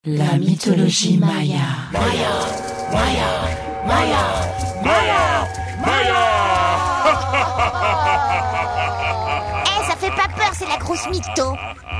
La mythologie Maya. Ça fait pas peur, c'est la grosse mytho.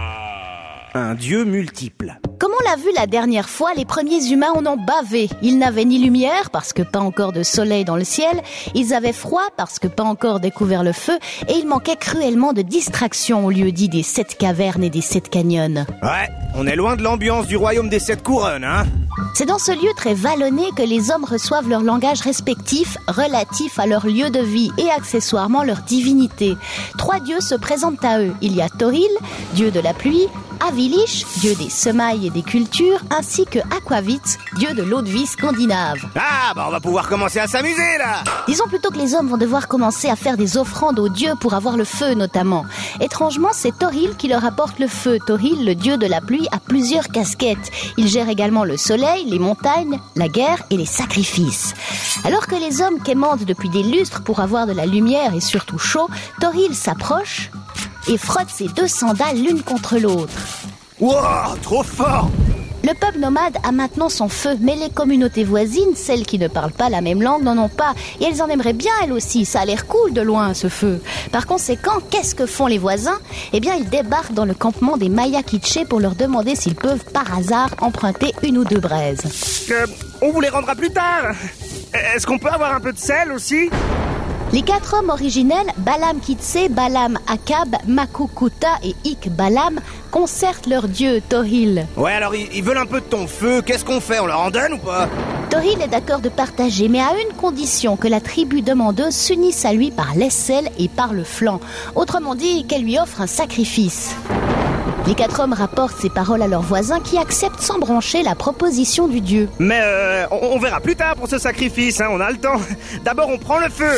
Un dieu multiple. Comme on l'a vu la dernière fois, les premiers humains en ont bavé. Ils n'avaient ni lumière, parce que pas encore de soleil dans le ciel, ils avaient froid, parce que pas encore découvert le feu, et il manquait cruellement de distraction au lieu dit des 7 cavernes et des 7 canyons. Ouais, on est loin de l'ambiance du royaume des 7 couronnes, hein. C'est dans ce lieu très vallonné que les hommes reçoivent leur langage respectif, relatif à leur lieu de vie et accessoirement leur divinité. 3 dieux se présentent à eux. Il y a Thoril, dieu de la pluie, Avilish, dieu des semailles et des cultures, ainsi que Aquavit, dieu de l'eau de vie scandinave. Ah, on va pouvoir commencer à s'amuser, là. Disons plutôt que les hommes vont devoir commencer à faire des offrandes aux dieux pour avoir le feu, notamment. Étrangement, c'est Thoril qui leur apporte le feu. Thoril, le dieu de la pluie, a plusieurs casquettes. Il gère également le soleil, les montagnes, la guerre et les sacrifices. Alors que les hommes quémandent depuis des lustres pour avoir de la lumière et surtout chaud, Thoril s'approche et frotte ses 2 sandales l'une contre l'autre. Wow, trop fort! Le peuple nomade a maintenant son feu, mais les communautés voisines, celles qui ne parlent pas la même langue, n'en ont pas. Et elles en aimeraient bien, elles aussi. Ça a l'air cool de loin, ce feu. Par conséquent, qu'est-ce que font les voisins ? Eh bien, ils débarquent dans le campement des Maya Kitché pour leur demander s'ils peuvent, par hasard, emprunter 1 ou 2 braises. On vous les rendra plus tard. Est-ce qu'on peut avoir un peu de sel aussi ? Les 4 hommes originels, Balam Kitse, Balam Akab, Makukuta et Ik Balam, concertent leur dieu, Thoril. Ouais, alors ils veulent un peu de ton feu, qu'est-ce qu'on fait ? On leur en donne ou pas ? Thoril est d'accord de partager, mais à une condition, que la tribu demandeuse s'unisse à lui par l'aisselle et par le flanc. Autrement dit, qu'elle lui offre un sacrifice. Les 4 hommes rapportent ces paroles à leurs voisins qui acceptent sans broncher la proposition du dieu. Mais on verra plus tard pour ce sacrifice, hein, on a le temps. D'abord on prend le feu.